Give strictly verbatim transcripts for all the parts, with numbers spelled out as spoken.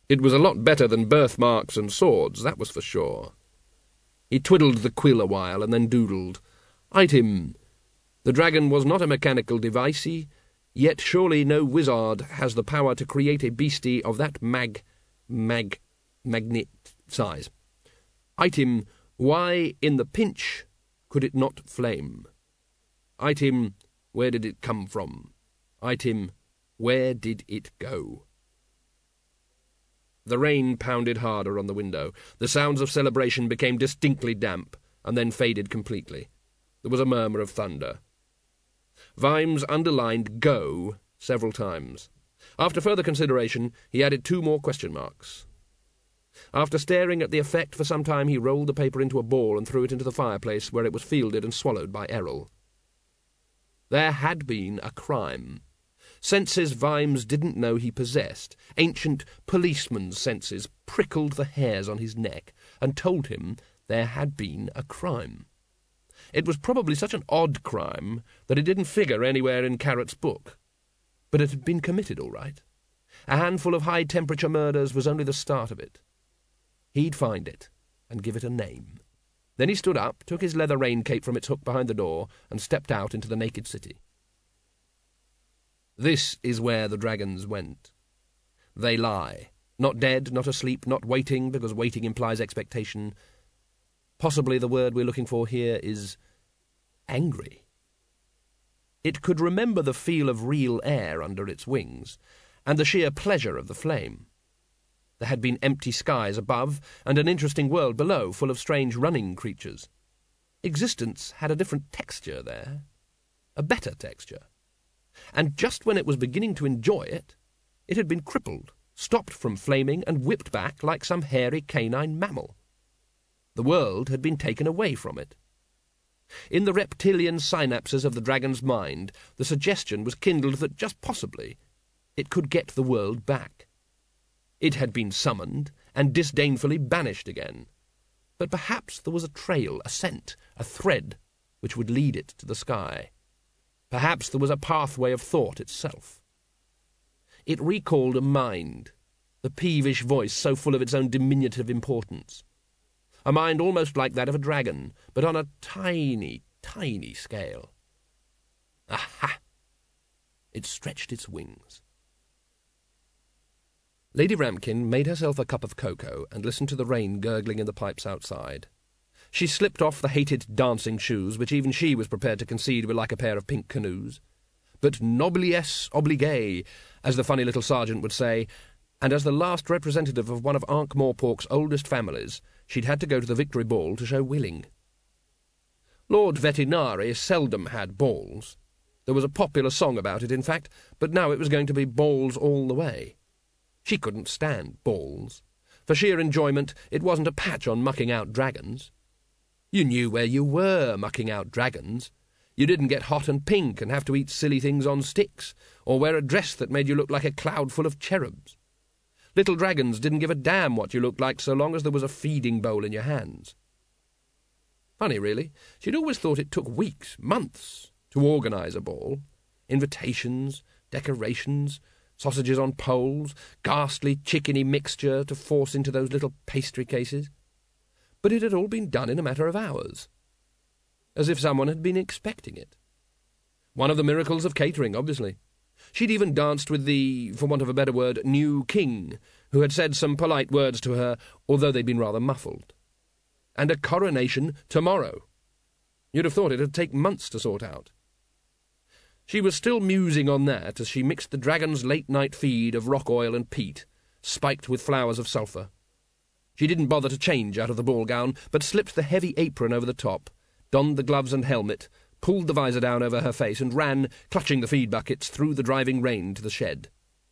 It was a lot better than birthmarks and swords, that was for sure. He twiddled the quill a while and then doodled. Item. The dragon was not a mechanical devicey, yet surely no wizard has the power to create a beastie of that mag... mag... magnet size. Item. Why, in the pinch, could it not flame? Item. Where did it come from? Item. Where did it go? The rain pounded harder on the window. The sounds of celebration became distinctly damp, and then faded completely. There was a murmur of thunder. Vimes underlined "go" several times. After further consideration, he added two more question marks. After staring at the effect for some time, he rolled the paper into a ball and threw it into the fireplace, where it was fielded and swallowed by Errol. There had been a crime. Senses Vimes didn't know he possessed. Ancient policeman's senses prickled the hairs on his neck and told him there had been a crime. It was probably such an odd crime that it didn't figure anywhere in Carrot's book. But it had been committed all right. A handful of high-temperature murders was only the start of it. He'd find it and give it a name. Then he stood up, took his leather rain-cape from its hook behind the door, and stepped out into the naked city. This is where the dragons went. They lie. Not dead, not asleep, not waiting, because waiting implies expectation. Possibly the word we're looking for here is angry. It could remember the feel of real air under its wings, and the sheer pleasure of the flame. There had been empty skies above, and an interesting world below, full of strange running creatures. Existence had a different texture there, a better texture. And just when it was beginning to enjoy it, it had been crippled, stopped from flaming, and whipped back like some hairy canine mammal. The world had been taken away from it. In the reptilian synapses of the dragon's mind, the suggestion was kindled that just possibly it could get the world back. It had been summoned and disdainfully banished again. But perhaps there was a trail, a scent, a thread, which would lead it to the sky. Perhaps there was a pathway of thought itself. It recalled a mind, the peevish voice so full of its own diminutive importance. A mind almost like that of a dragon, but on a tiny, tiny scale. Aha! It stretched its wings. Lady Ramkin made herself a cup of cocoa and listened to the rain gurgling in the pipes outside. She slipped off the hated dancing shoes, which even she was prepared to concede were like a pair of pink canoes. But noblesse oblige, as the funny little sergeant would say, and as the last representative of one of Ankh-Morpork's oldest families, she'd had to go to the victory ball to show willing. Lord Vetinari seldom had balls. There was a popular song about it, in fact, but now it was going to be balls all the way. She couldn't stand balls. For sheer enjoyment, it wasn't a patch on mucking out dragons. You knew where you were mucking out dragons. You didn't get hot and pink and have to eat silly things on sticks, or wear a dress that made you look like a cloud full of cherubs. Little dragons didn't give a damn what you looked like so long as there was a feeding bowl in your hands. Funny, really. She'd always thought it took weeks, months, to organise a ball. Invitations, decorations, sausages on poles, ghastly chickeny mixture to force into those little pastry cases. But it had all been done in a matter of hours, as if someone had been expecting it. One of the miracles of catering, obviously. She'd even danced with the, for want of a better word, new king, who had said some polite words to her, although they'd been rather muffled. And a coronation tomorrow. You'd have thought it'd take months to sort out. She was still musing on that as she mixed the dragon's late-night feed of rock oil and peat, spiked with flowers of sulphur. She didn't bother to change out of the ball gown, but slipped the heavy apron over the top, donned the gloves and helmet, pulled the visor down over her face, and ran, clutching the feed buckets, through the driving rain to the shed.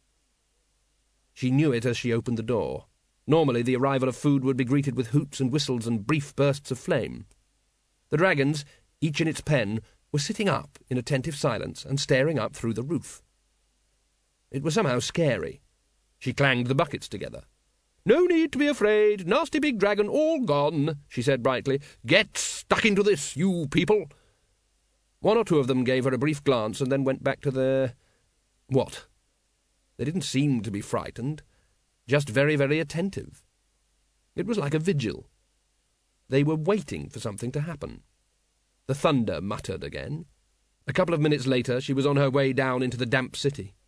She knew it as she opened the door. Normally the arrival of food would be greeted with hoots and whistles and brief bursts of flame. The dragons, each in its pen, were sitting up in attentive silence and staring up through the roof. It was somehow scary. She clanged the buckets together. "No need to be afraid. Nasty big dragon all gone," she said brightly. "Get stuck into this, you people." One or two of them gave her a brief glance and then went back to their... what? They didn't seem to be frightened. just very, very attentive. It was like a vigil. They were waiting for something to happen. The thunder muttered again. A couple of minutes later she was on her way down into the damp city.